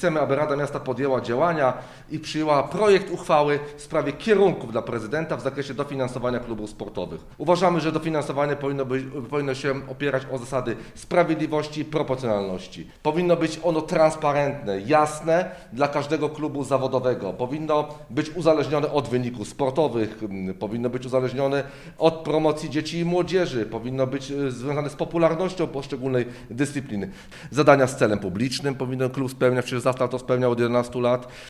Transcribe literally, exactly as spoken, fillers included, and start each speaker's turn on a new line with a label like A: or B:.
A: chcemy, aby Rada Miasta podjęła działania i przyjęła projekt uchwały w sprawie kierunków dla prezydenta w zakresie dofinansowania klubów sportowych. Uważamy, że dofinansowanie powinno, być, powinno się opierać o zasady sprawiedliwości i proporcjonalności. Powinno być ono transparentne, jasne dla każdego klubu zawodowego. Powinno być uzależnione od wyników sportowych, powinno być uzależnione od promocji dzieci i młodzieży, powinno być związane z popularnością poszczególnej dyscypliny. Zadania z celem publicznym powinien klub spełniać, przecież Zastal to spełniał od jedenastu lat.